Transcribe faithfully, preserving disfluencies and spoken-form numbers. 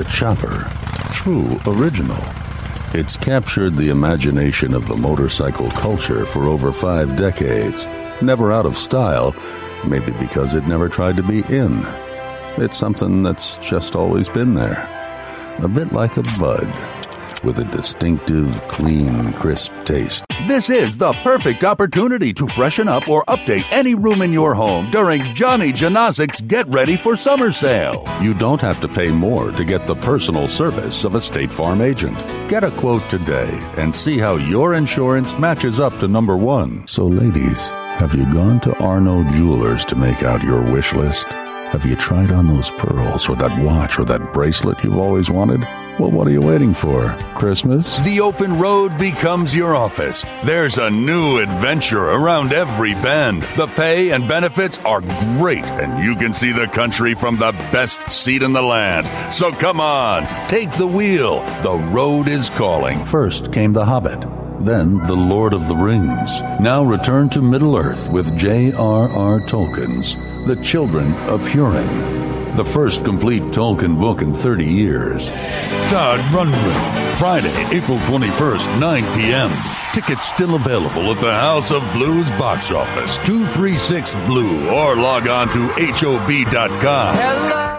the chopper. True original. It's captured the imagination of the motorcycle culture for over five decades. Never out of style, maybe because it never tried to be in. It's something that's just always been there. A bit like a bud, with a distinctive, clean, crisp taste. This is the perfect opportunity to freshen up or update any room in your home during Johnny Janozic's Get Ready for Summer sale. You don't have to pay more to get the personal service of a State Farm agent. Get a quote today and see how your insurance matches up to number one. So ladies, have you gone to Arno Jewelers to make out your wish list? Have you tried on those pearls or that watch or that bracelet you've always wanted? Well, what are you waiting for? Christmas? The open road becomes your office. There's a new adventure around every bend. The pay and benefits are great, and you can see the country from the best seat in the land. So come on, take the wheel. The road is calling. First came The Hobbit, then The Lord of the Rings. Now return to Middle-earth with J R R Tolkien's The Children of Hurin. The first complete Tolkien book in thirty years. Todd Rundgren, Friday, April twenty-first, nine p.m. Tickets still available at the House of Blues box office, two three six Blue, or log on to H O B dot com. Hello.